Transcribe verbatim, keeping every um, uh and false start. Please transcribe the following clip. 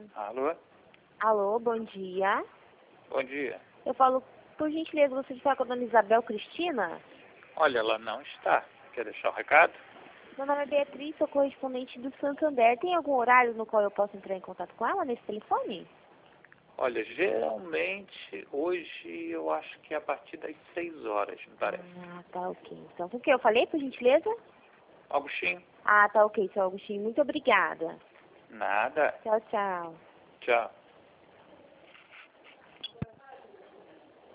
Alô? Alô, bom dia. Bom dia. Eu falo, por gentileza, você está com a dona Isabel Cristina? Olha, ela não está. Quer deixar o recado? Meu nome é Beatriz, sou correspondente do Santander. Tem algum horário no qual eu posso entrar em contato com ela nesse telefone? Olha, geralmente, hoje eu acho que é a partir das seis horas, me parece. Ah, tá ok. Então, o que eu falei, por gentileza? Augustinho? Ah, tá ok, seu Agostinho. Muito obrigada. Nada. Tchau, tchau. Tchau.